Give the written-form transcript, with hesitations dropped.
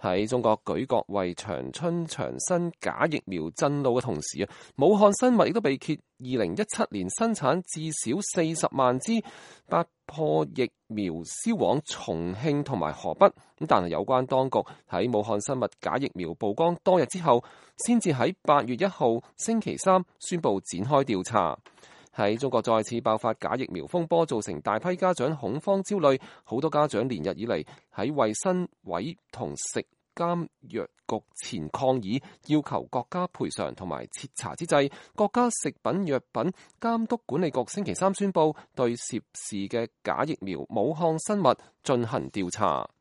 喺中國舉國為長春長新假疫苗震怒嘅同時，武漢生物亦都被揭2017年生產至少40萬支，八破疫苗銷往重慶同埋河北。但係有關當局喺武漢生物假疫苗曝光多日之後，先至喺8月1號星期三宣布展開調查。喺中國再次爆發假疫苗風波，造成大批家長恐慌焦慮，好多家長連日以嚟喺衛生委同食監藥局前抗議，要求國家賠償同埋徹查之際，國家食品藥品監督管理局星期三宣布對涉事嘅假疫苗武漢生物進行調查。